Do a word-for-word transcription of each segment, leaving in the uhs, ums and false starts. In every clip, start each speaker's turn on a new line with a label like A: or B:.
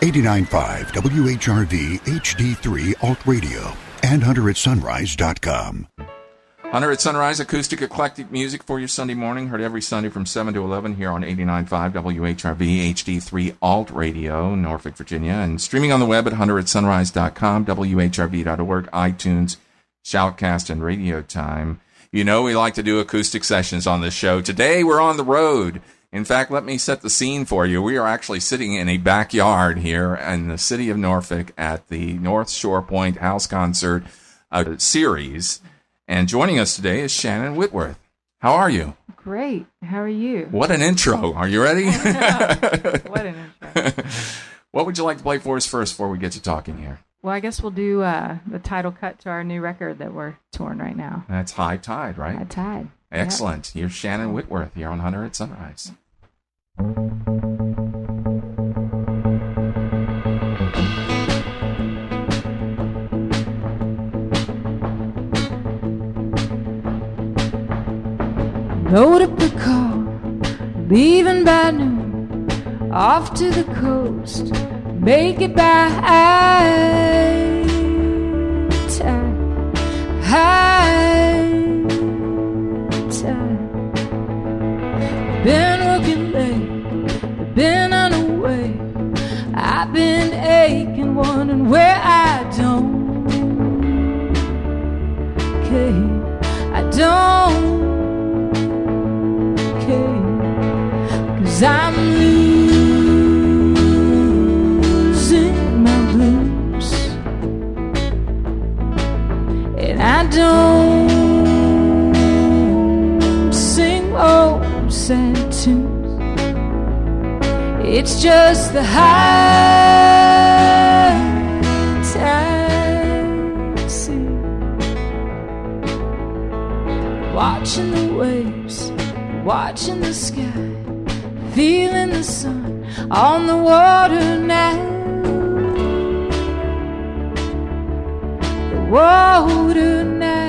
A: eighty-nine point five W H R V H D three Alt Radio and hunter at sunrise dot com.
B: Hunter at Sunrise, acoustic eclectic music for your Sunday morning. Heard every Sunday from seven to eleven here on eighty-nine point five W H R V H D three Alt Radio, Norfolk, Virginia. And streaming on the web at hunter at sunrise dot com, W H R V dot org, iTunes, Shoutcast, and Radio Time. You know we like to do acoustic sessions on this show. Today we're on the road. In fact, let me set the scene for you. We are actually sitting in a backyard here in the city of Norfolk at the North Shore Point House Concert uh, series. And joining us today is Shannon Whitworth. How are you?
C: Great. How are you?
B: What an intro. Are you ready?
C: What an intro.
B: What would you like to play for us first before we get to talking here?
C: Well, I guess we'll do uh, the title cut to our new record that we're touring right now.
B: That's High Tide, right?
C: High Tide.
B: Excellent. Yep. Here's Shannon Whitworth here on Hunter at Sunrise.
C: Load up the car, leaving by noon, off to the coast, make it by high tide, high tide. Been working late, been unaway, I've been aching, wondering where I don't care, I don't. Cause I'm losing my blues, and I don't sing old sad tunes. It's just the high tide sea, watching the waves, watching the sky, feeling the sun on the water now. The water now.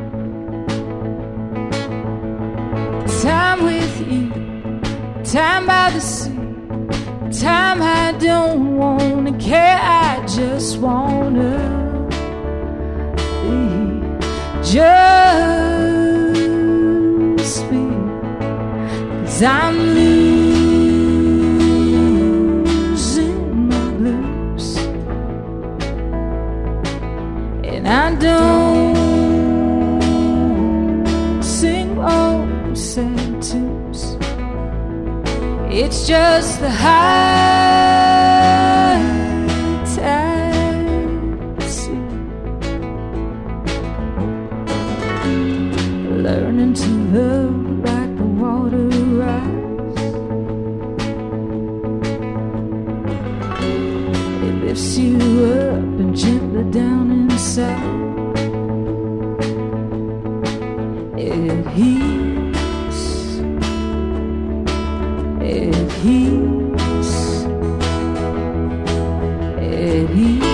C: Time with you, time by the sea, time I don't wanna care, I just wanna be, just be. Cause I'm losing my blues, and I don't sing old sad tunes. It's just the high tide sea, learning to love like the water rise. It lifts you up and gently down inside. It heats, it heats, it heats.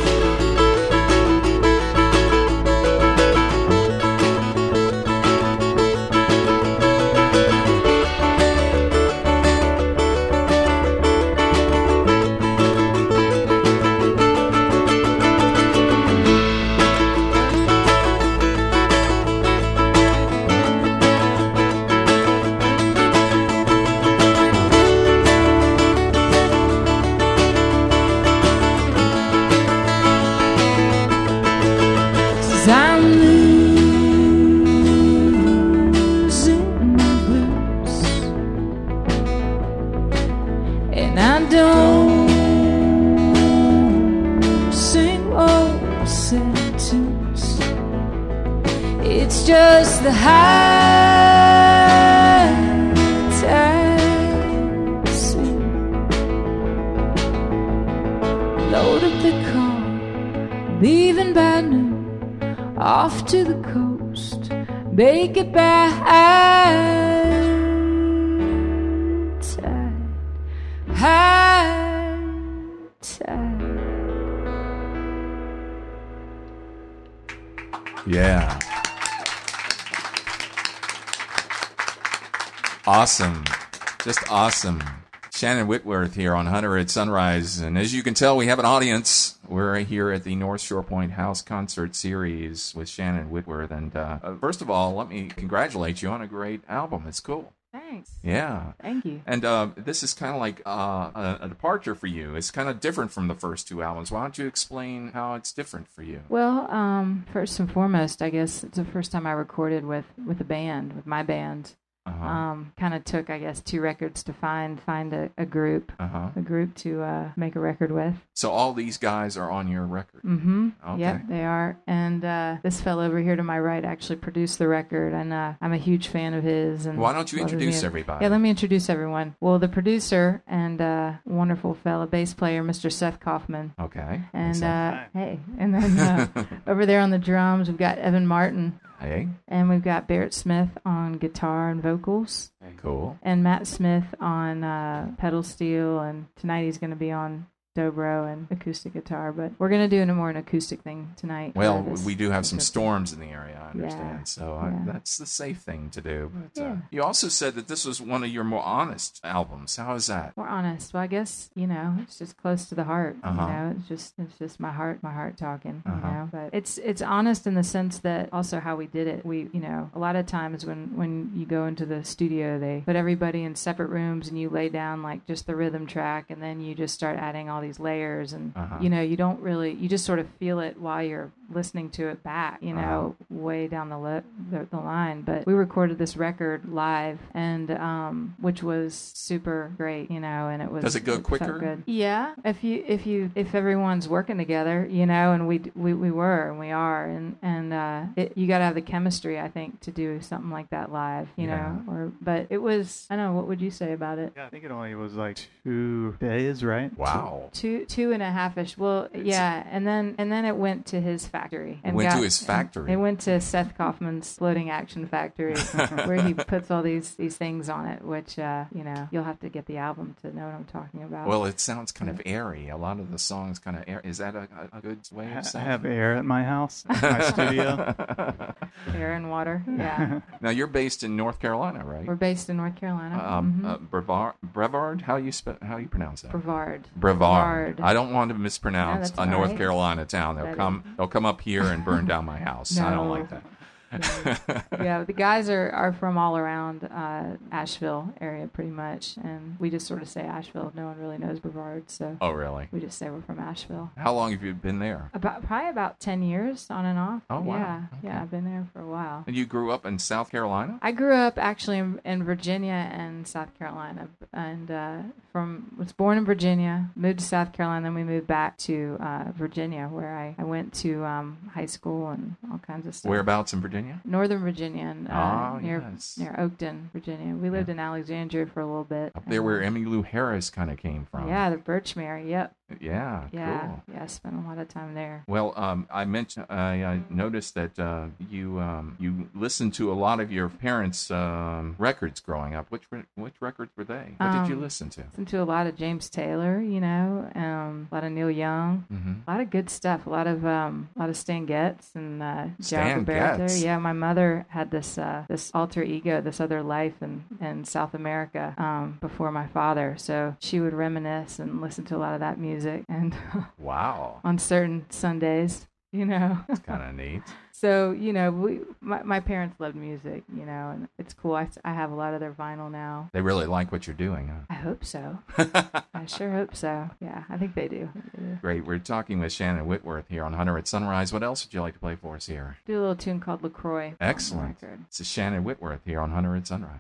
C: Just the high tide sea, load up the car, leaving by noon, off to the coast, make it by high tide, high tide.
B: Yeah. Awesome. Just awesome. Shannon Whitworth here on Hunter at Sunrise. And as you can tell, we have an audience. We're here at the North Shore Point House Concert Series with Shannon Whitworth. And uh, first of all, let me congratulate you on a great album. It's cool.
C: Thanks.
B: Yeah.
C: Thank you.
B: And uh, this is kind of like uh, a, a departure for you. It's kind of different from the first two albums. Why don't you explain how it's different for you?
C: Well, um, first and foremost, I guess it's the first time I recorded with, with a band, with my band.
B: Uh-huh.
C: Um, kind of took, I guess, two records to find find a, a group,
B: uh-huh.
C: a group to uh, make a record with.
B: So all these guys are on your record?
C: Mm-hmm.
B: Okay.
C: Yep, they are. And uh, this fellow over here to my right actually produced the record, and uh, I'm a huge fan of his. And
B: why don't you introduce
C: me.
B: everybody?
C: Yeah, let me introduce everyone. Well, the producer and uh, wonderful fellow bass player, Mister Seth Kaufman.
B: Okay.
C: And uh, hey, and then uh, over there on the drums, we've got Evan Martin.
B: Hey.
C: And we've got Barrett Smith on guitar and vocals.
B: Cool.
C: And Matt Smith on uh, pedal steel, and tonight he's going to be on dobro and acoustic guitar, but we're going to do a more an acoustic thing tonight.
B: Well, we do have some storms in the area, I understand,
C: yeah.
B: so I,
C: yeah.
B: that's the safe thing to do. But
C: yeah.
B: uh, you also said that this was one of your more honest albums. How is that?
C: More honest. Well, I guess, you know, it's just close to the heart.
B: Uh-huh.
C: You know, it's just it's just my heart, my heart talking.
B: Uh-huh.
C: You know, but it's it's honest in the sense that also how we did it. We, you know, a lot of times when when you go into the studio, they put everybody in separate rooms and you lay down like just the rhythm track, and then you just start adding all these layers and.
B: Uh-huh.
C: You know, you don't really, you just sort of feel it while you're listening to it back, you know, uh-huh. way down the, li- the the line. But we recorded this record live, and um, which was super great, you know, and it was.
B: Does it go
C: it
B: quicker?
C: Good. Yeah, if you if you if everyone's working together, you know, and we we, we were and we are, and and uh, it, you got to have the chemistry, I think, to do something like that live, you
B: yeah.
C: know. Or but it was, I don't know, what would you say about it?
D: Yeah, I think it only was like two days, right?
B: Wow.
C: Two two and a half-ish. Well, yeah, and then and then it went to his factory. And
B: it went
C: got,
B: to his factory.
C: It went to Seth Kaufman's floating action factory, where he puts all these these things on it. Which uh, you know, you'll have to get the album to know what I'm talking about.
B: Well, it sounds kind of airy. A lot of the songs kind of air. Is that a, a good way of saying?
D: I have air at my house, my studio.
C: Air and water. Yeah.
B: Now you're based in North Carolina, right?
C: We're based in North Carolina.
B: Um,
C: mm-hmm.
B: uh, Brevard, Brevard. How you spe- How you pronounce that?
C: Brevard.
B: Brevard. I don't want to mispronounce
C: no,
B: a North
C: right.
B: Carolina town. They'll
C: that
B: come.
C: Is.
B: They'll come up here and burn down my house.
C: No.
B: I don't like that.
C: Yeah, the guys are, are from all around uh, Asheville area pretty much, and we just sort of say Asheville. No one really knows Brevard, so
B: oh really?
C: We just say we're from Asheville.
B: How long have you been there?
C: About probably about ten years on and off.
B: Oh wow!
C: Yeah,
B: okay.
C: yeah, I've been there for a while.
B: And you grew up in South Carolina?
C: I grew up actually in, in Virginia and South Carolina, and uh, from was born in Virginia, moved to South Carolina, then we moved back to uh, Virginia, where I, I went to um, high school and all kinds of stuff.
B: Whereabouts in Virginia?
C: Northern Virginia. And, uh,
B: oh,
C: near
B: yes.
C: near Oakton, Virginia. We lived yeah. in Alexandria for a little bit.
B: Up there where Emmylou Harris kind of came from.
C: Yeah, the Birchmere, yep.
B: Yeah,
C: yeah,
B: cool.
C: Yeah, I spent a lot of time there.
B: Well, um, I mentioned, I, I noticed that uh, you um, you listened to a lot of your parents' um, records growing up. Which which records were they? What um, did you listen to?
C: Listened to a lot of James Taylor, you know, um, a lot of Neil Young,
B: mm-hmm.
C: a lot of good stuff. A lot of um, a lot of Stan Getz and uh,
B: Stan Getz.
C: Yeah, my mother had this uh, this alter ego, this other life in, in South America um, before my father. So she would reminisce and listen to a lot of that music. And
B: wow,
C: on certain Sundays, you know,
B: it's kind of neat.
C: So you know, we my, my parents loved music, you know, and it's cool. I, I have a lot of their vinyl now.
B: They really like what you're doing, huh?
C: I hope so. I sure hope so. Yeah, I think they do. they do.
B: Great. We're talking with Shannon Whitworth here on Hunter at Sunrise. What else would you like to play for us here?
C: Do a little tune called LaCroix.
B: Excellent. This is Shannon Whitworth here on Hunter at Sunrise.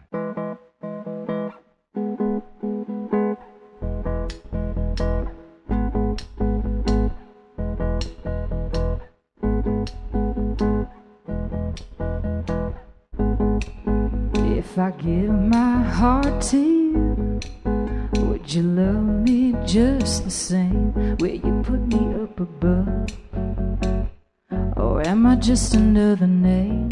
C: If I give my heart to you, would you love me just the same? Will you put me up above? Or am I just another name?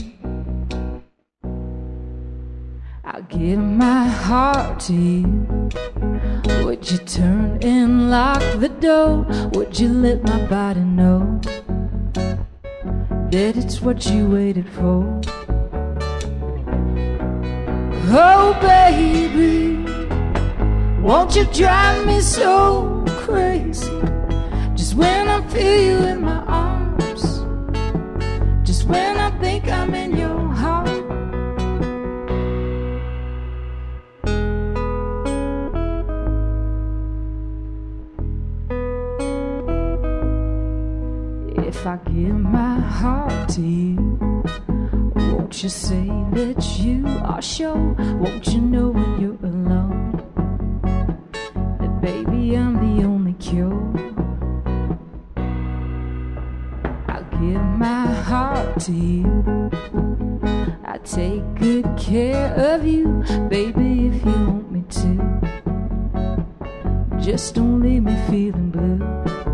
C: I'll give my heart to you. Would you turn and lock the door? Would you let my body know that it's what you waited for? Oh baby, Won't you drive me so crazy? Just when I feel you in my arms, just when I think I'm in your heart. If I give my heart to you, won't you say that you are sure? Won't you know when you're alone that baby I'm the only cure? I'll give my heart to you, I take good care of you, baby, if you want me to. Just don't leave me feeling blue.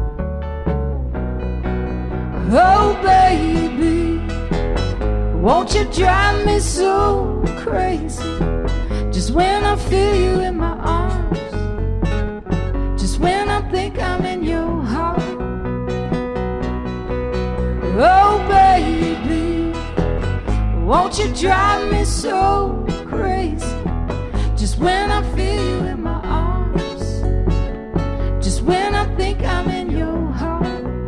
C: Oh baby, won't you drive me so crazy? Just when I feel you in my arms, just when I think I'm in your heart. Oh baby, won't you drive me so crazy? Just when I feel you in my arms, just when I think I'm in your heart.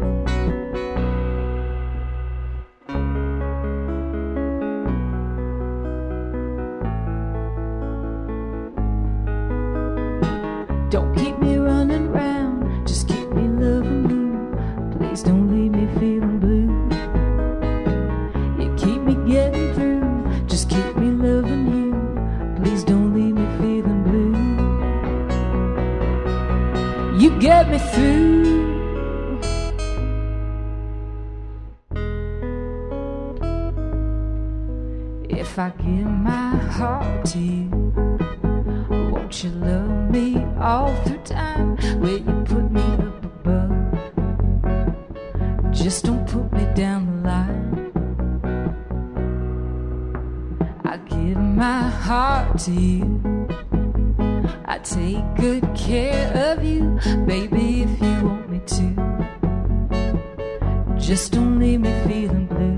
C: Don't keep me running round, just keep me loving you. Please don't leave me feeling blue. You keep me getting through, just keep me loving you. Please don't leave me feeling blue. You get me through. If I give my heart to you, won't you love me all through time? Will you put me up above? Just don't put me down the line. I give my heart to you, I take good care of you, baby, if you want me to. Just don't leave me feeling blue.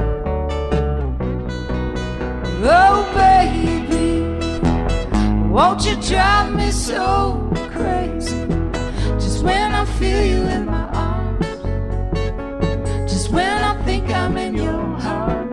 C: Oh baby, won't you drive me so crazy? Just when I feel you in my arms, just when I think I'm in your heart.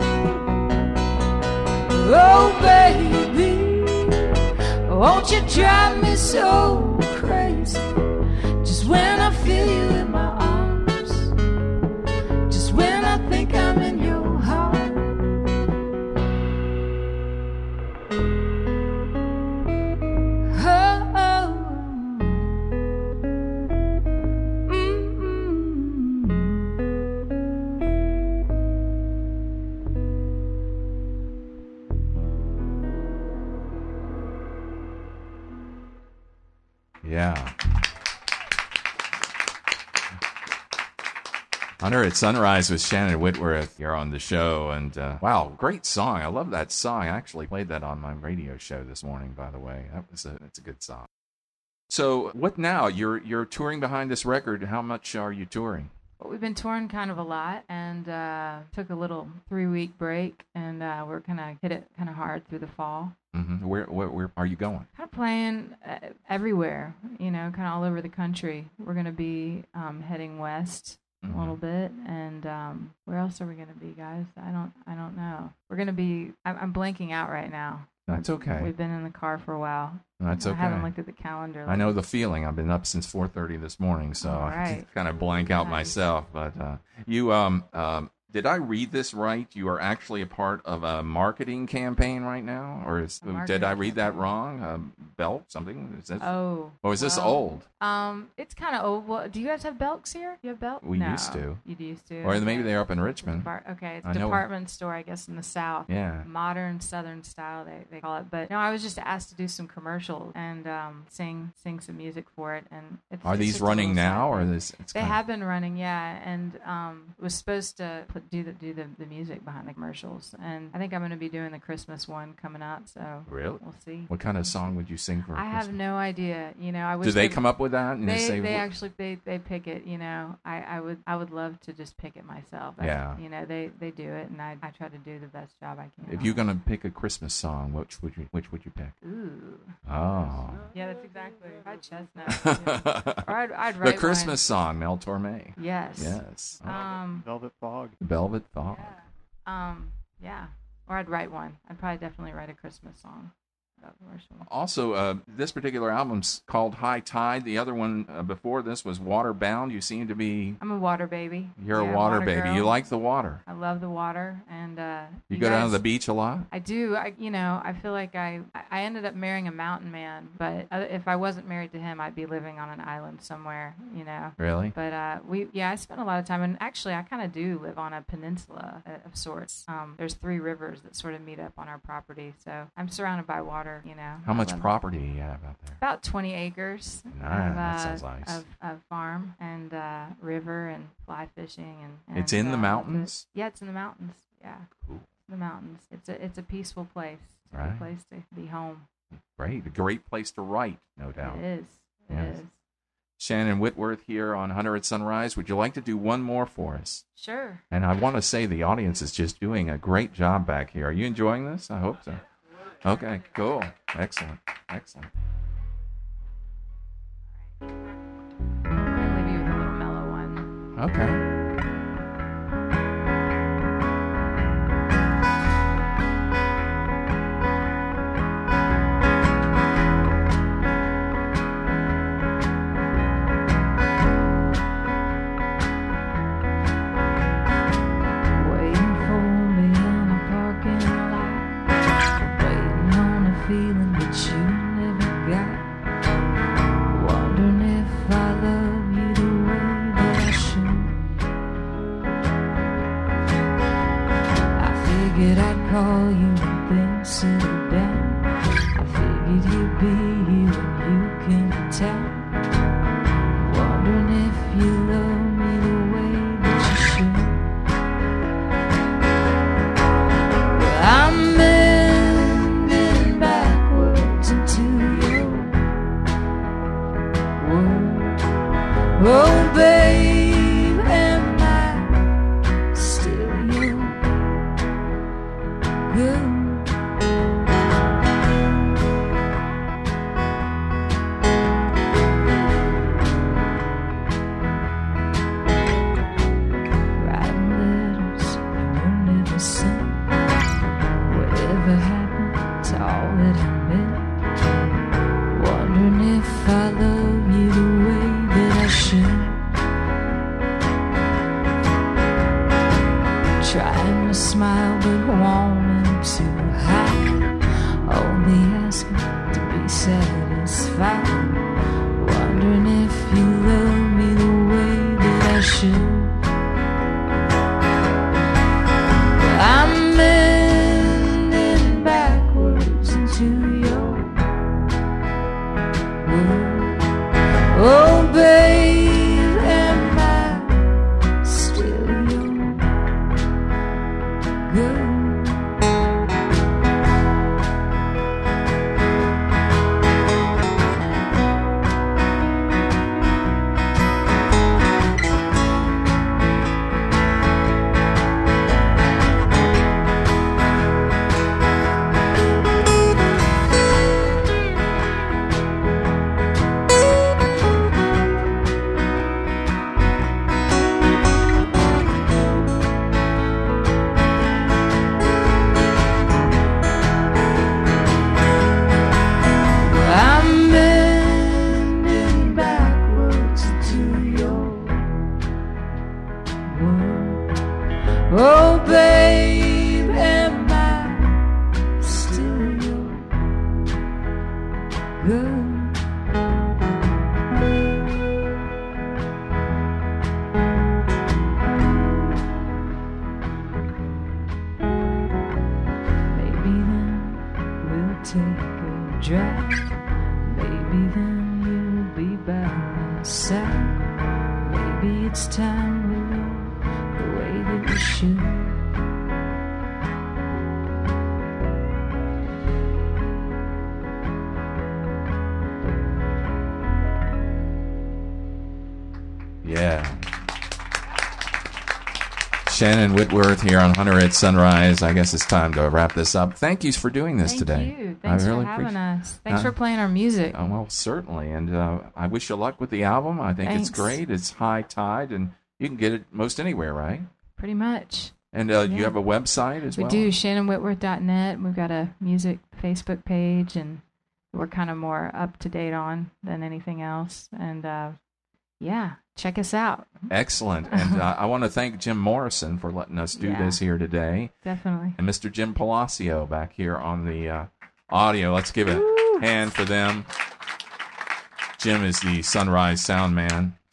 C: Oh baby, won't you drive me so crazy? Just when I feel you in my arms, just when I think I'm in your heart.
B: Yeah. Hunter at Sunrise with Shannon Whitworth here on the show. And uh, wow, great song. I love that song. I actually played that on my radio show this morning, by the way. That was a, that's a good song. So what now? You're you're touring behind this record. How much are you touring?
E: Well, we've been touring kind of a lot, and uh, took a little three-week break, and uh, we're going to hit it kind of hard through the fall.
B: Mm-hmm. Where, where where are you going?
E: Kind of playing uh, everywhere, you know, kind of all over the country. We're going to be um, heading west mm-hmm. a little bit, and um, where else are we going to be, guys? I don't I don't know. We're going to be. I'm, I'm blanking out right now.
B: That's okay.
E: We've been in the car for a while.
B: That's okay.
E: I haven't looked at the calendar.
B: I know the feeling. I've been up since four thirty this morning, so
E: right.
B: I kind of blank out
E: nice.
B: myself. But uh, you, um, um, did I read this right? You are actually a part of a marketing campaign right now, or is, did I read that wrong? Um, Belk something? Is this,
E: oh,
B: or is
E: well,
B: this old?
E: Um, it's kind of old. Well, do you guys have Belks here? You have Belk?
B: We
E: no,
B: used to.
E: You used to.
B: Or
E: okay.
B: maybe they're up in Richmond.
E: Depart- okay, it's a
B: I know.
E: department store, I guess, in the South.
B: Yeah.
E: Modern Southern style, they, they call it. But no, I was just asked to do some commercials and um, sing sing some music for it. And it's,
B: Are
E: it's
B: these
E: just a
B: running
E: little
B: now,
E: side
B: or
E: thing.
B: this? It's
E: They
B: kind
E: have been running, yeah. And um, was supposed to put do the do the, the music behind the commercials. And I think I'm going to be doing the Christmas one coming out. So
B: Really?
E: we'll see.
B: What kind of song would you sing for
E: I have
B: Christmas?
E: no idea. You know, I wish
B: Do they
E: they-
B: come up with that? And
E: They
B: say,
E: they
B: "Wh-
E: actually they, they pick it. You know, I, I would I would love to just pick it myself. That's-
B: Yeah.
E: You know, they, they do it, and I, I try to do the best job I can.
B: If
E: on
B: you're
E: it.
B: going to pick a Christmas song, which would you which would you pick?
E: Ooh.
B: Oh.
E: Yeah, that's exactly. Fried chestnut. Yeah. Or I'd, I'd write
B: The Christmas song, Mel Torme.
E: One. Yes.
B: Yes.
E: Um.
D: Velvet Fog.
B: Velvet Fog.
E: Yeah. Um. Yeah. Or I'd write one. I'd probably definitely write a Christmas song. About commercial.
B: Also, uh, this particular album's called High Tide. The other one uh, before this was Waterbound. You seem to be...
E: I'm a water baby.
B: You're
E: Yeah,
B: a water, baby.
E: girl.
B: You like the water.
E: I love the water, and uh,
B: You, go down to
E: guys-
B: the beach a lot?
E: I do. I, you know, I feel like I, I ended up marrying a mountain man, but uh, if I wasn't married to him, I'd be living on an island somewhere, you know.
B: Really?
E: But uh, we, yeah, I spent a lot of time, and actually, I kind of do live on a peninsula uh, of sorts. Um, there's three rivers that sort of meet up on our property, so I'm surrounded by water, you know.
B: How
E: I
B: much
E: love it.
B: property do you have out there?
E: About twenty acres
B: Nice.
E: of,
B: That
E: uh,
B: sounds nice.
E: of, of farm and uh, river and fly fishing and. and
B: It's in the
E: uh,
B: mountains?
E: Yeah, it's in the mountains. Yeah,
B: Cool.
E: the mountains. It's a it's a peaceful place. It's a
B: Right.
E: good place to be home.
B: Great. A great place to write, no doubt.
E: It is. It
B: Yes.
E: is.
B: Shannon Whitworth here on Hunter at Sunrise. Would you like to do one more for us?
E: Sure.
B: And I want to say the audience is just doing a great job back here. Are you enjoying this? I hope so. Okay, cool. Excellent. Excellent.
E: I'm gonna leave you with a little mellow one.
B: Okay.
C: Waiting for me in a parking lot, waiting on a feeling that you never got. Wondering if I love you the way that I should. I figured I'd call you when things settle down. I figured you'd be here when you came to town. Wondering if you love me the way that you should. I'm bending backwards into your world. Oh, babe, am I still your girl? Writing letters you will never send. Whatever happened to all that I meant? Wondering if I love you the way that I should. Trying to smile but wanting to hide. Only asking to be satisfied. Wondering if you love me the way that I should. I'm bending backwards into your world. Oh, babe, am I still your girl? I'm bending backwards into your world. Oh, babe, am I still your girl? Maybe then we'll take a drive. Maybe then you'll be by my side. Maybe it's time we know the way that we should. should.
B: Yeah. Shannon Whitworth here on Hunter at Sunrise. I guess it's time to wrap this up. Thank you for doing this
E: Thank
B: today.
E: you. Thanks
B: I really
E: for having
B: appreciate-
E: us. Thanks
B: Uh,
E: for playing our music.
B: Oh, well, certainly. And uh, I wish you luck with the album. I think
E: Thanks.
B: it's great. It's high tide, and you can get it most anywhere, right?
E: Pretty much.
B: And uh, you
E: Yeah.
B: have a website as
E: We
B: well?
E: do, shannon whitworth dot net. We've got a music Facebook page, and we're kind of more up to date on than anything else. And uh, yeah, check us out.
B: Excellent. And uh, I want to thank Jim Morrison for letting us do
E: Yeah.
B: this here today.
E: Definitely.
B: And Mister Jim Palacio back here on the uh, audio. Let's give a
E: Woo!
B: hand for them. Jim is the Sunrise sound man.